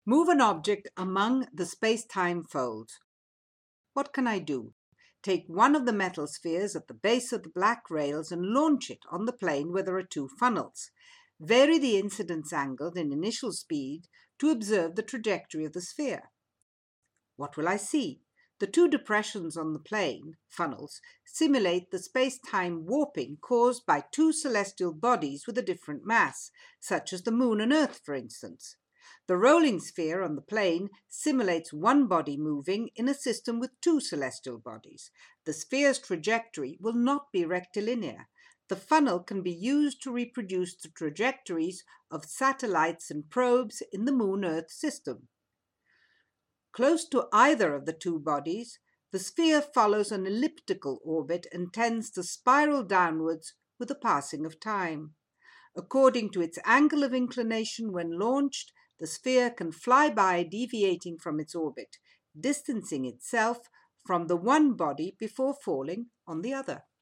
Move an object among the space-time folds. What can I do? Take one of the metal spheres at the base of the black rails and launch it on the plane where there are two funnels. Vary the incidence angle in initial speed to observe the trajectory of the sphere. What will I see? The two depressions on the plane, funnels, simulate the space-time warping caused by two celestial bodies with a different mass, such as the Moon and Earth, for instance. The rolling sphere on the plane simulates one body moving in a system with two celestial bodies. The sphere's trajectory will not be rectilinear. The funnel can be used to reproduce the trajectories of satellites and probes in the Moon-Earth system. Close to either of the two bodies, the sphere follows an elliptical orbit and tends to spiral downwards with the passing of time. According to its angle of inclination when launched, the sphere can fly by deviating from its orbit, distancing itself from the one body before falling on the other.